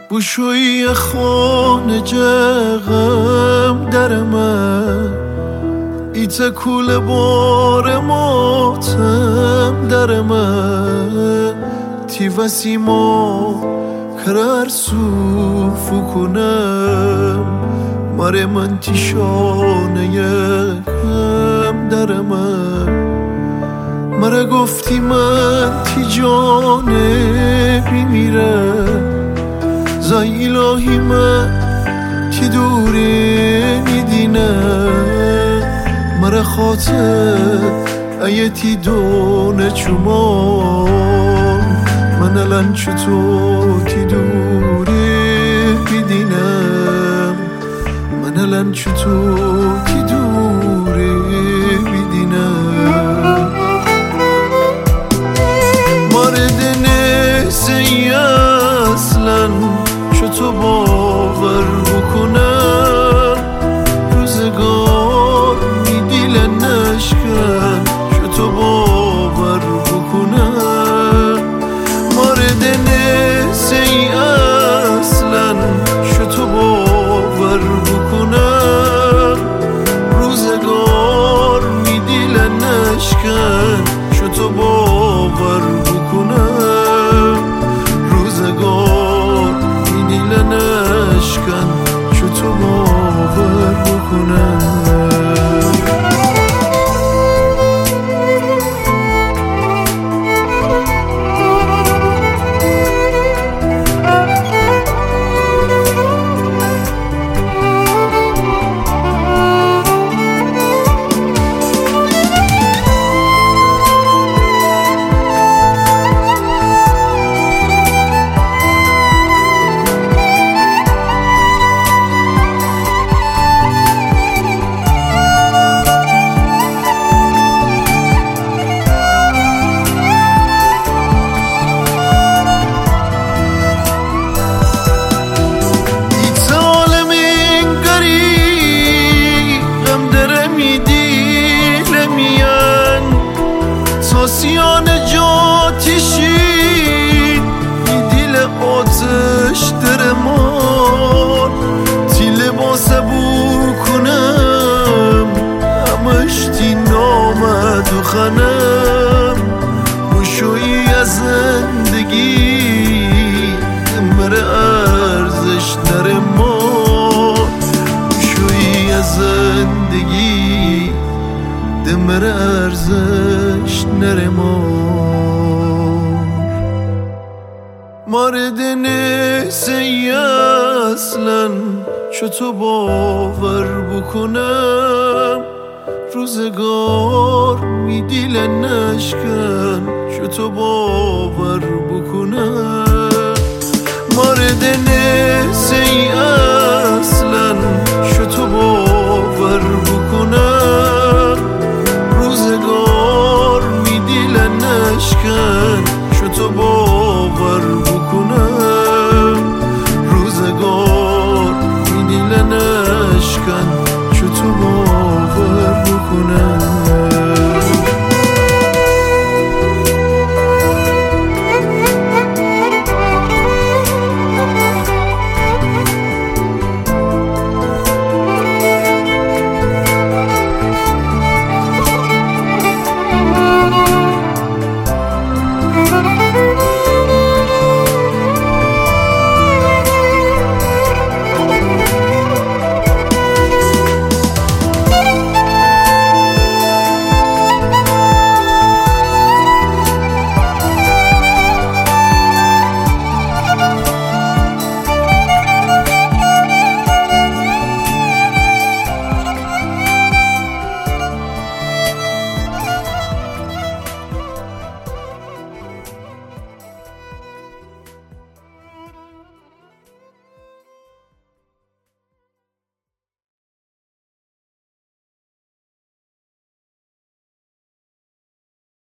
بوشوی خانه جغم در من ایت کول بار ماتم در من تی وسیما کرر سوفو کنم مره من تیشانه یکم در من مره گفتی من تی جانه بیمیرم زای الهی من تی دوره میدینه مره خاطر ایه تی دونه چومان من الان چطور تی دوره میدینم من الان چطور تی دوره میدینم مارد نسی اصلا چطور باور بکنم روزگار میدیل نشکن چطور باور بکنم مارد نسی اصلا چطور باور بکنم روزگار میدیل نشکن چطور باور بکنم روزگار میدیل نشکن چطور باور بکنم سیان جاتیشی دیل آتش در من تی لباس بو کنم همش تی نامد و خنم بوشوی از زندگی مره ارزش نره ما بوشوی از زندگی دمر ارزش نره مارد نسی اصلا چطور باور بکنم روزگار میدیل نشکن چطور باور بکنم